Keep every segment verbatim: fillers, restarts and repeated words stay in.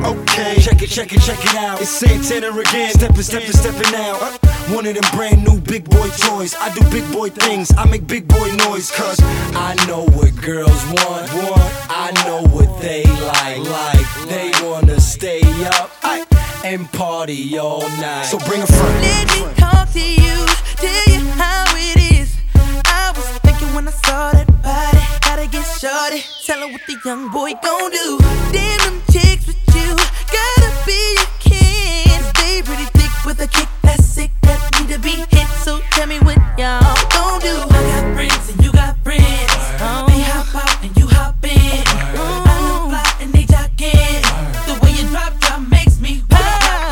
Okay, check it, check it, check it out. It's Santana again, steppin', steppin', steppin' out. One of them brand new big boy toys. I do big boy things, I make big boy noise. Cause I know what girls want, want. I know what they like, like. They wanna stay up and party all night. So bring a friend. Let me talk to you, tell you how it is. I was thinking when I saw that body, gotta get shorty, tell her what the young boy gon' do. Damn them chicks with you, gotta be a kin. They pretty thick with a kick that's sick, that need to be hit. So tell me what y'all gon' do. I got friends and you got friends. Oh. They hop out and you hop in. Oh. I look fly and they jogging. The way you drop drop makes me pop.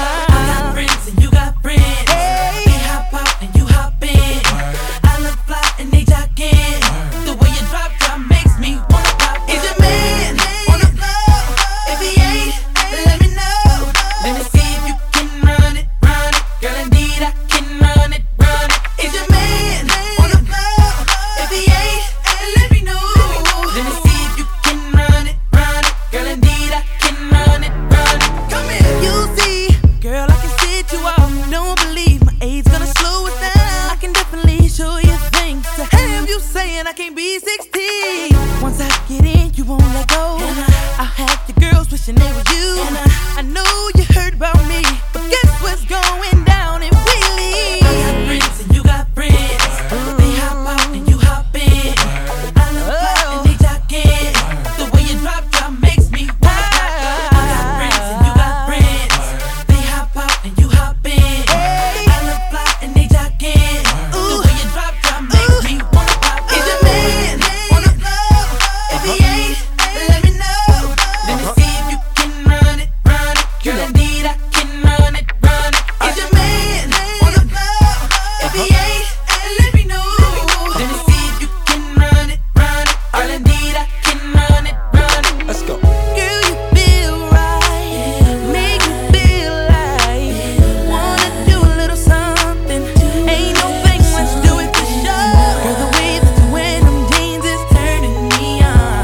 I got friends and you got friends. They hop out and you hop in. I look fly and they jogging. The way you drop drop makes me wanna pop. Is your man on the floor? If he ain't, let me know. Let me see if you can run it, run it. Girl, indeed I can run it, run it. Is your man on the floor? If he ain't, let me know. Let me see if you can run it, run it. Girl, indeed I can run it, run it. Come here. You see, girl, I can sit you off. Don't believe my age gonna slow us down. I can definitely show you things to have you saying I can't be sixteen. Once I get in, you won't let go. I'll have your girls wishing they were you. I know you heard about me, but guess what's going down in Wheelie? I got friends and you got friends. They hop out and you hop in. I look fly and they jogging. The way you drop drop makes me wanna pop. I got friends and you got friends. They hop out and you hop in. I look fly and they jogging. The way you drop drop makes me wanna pop. Is your man on the floor? If he ain't, let me know. Let me see if you can run it, run it. Girl, indeed I can run it, run it. Is your man on the floor? If he ain't, let me know. Let me see if you can run it, run it. Girl, indeed I can run it, run it. Let's go. Girl, you feel right, make me feel like wanna do a little something. Ain't no thing, let's do it for sure. Girl, the way that you wear them jeans is turning me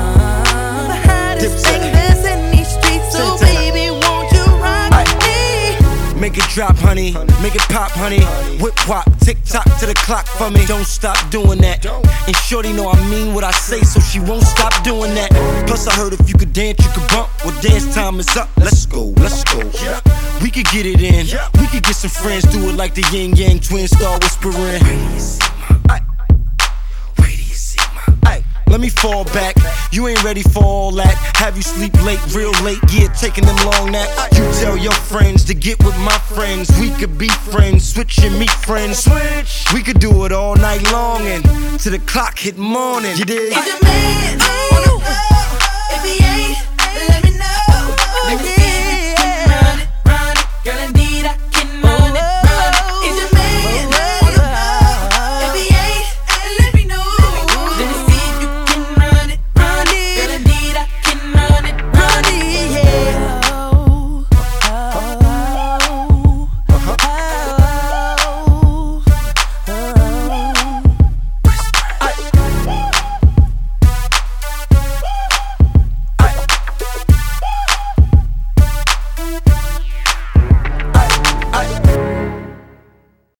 on. The hottest thing that's in these streets, so baby, won't you rock me? Make it drop, honey. Make it pop, honey. Whip wop, tick tock to the clock for me. Don't stop doing that. And shorty know I mean what I say, so she won't stop doing that. Plus I heard if you could dance, you could bump. Well, dance time is up. Let's go, let's go. We could get it in. We could get some friends, do it like the yin yang twins, start whispering. Let me fall back, you ain't ready for all that. Have you sleep late, real late, yeah, taking them long naps. You tell your friends to get with my friends. We could be friends, switch and meet friends. Switch. We could do it all night long and till the clock hit morning. You dig? Is your man on the floor?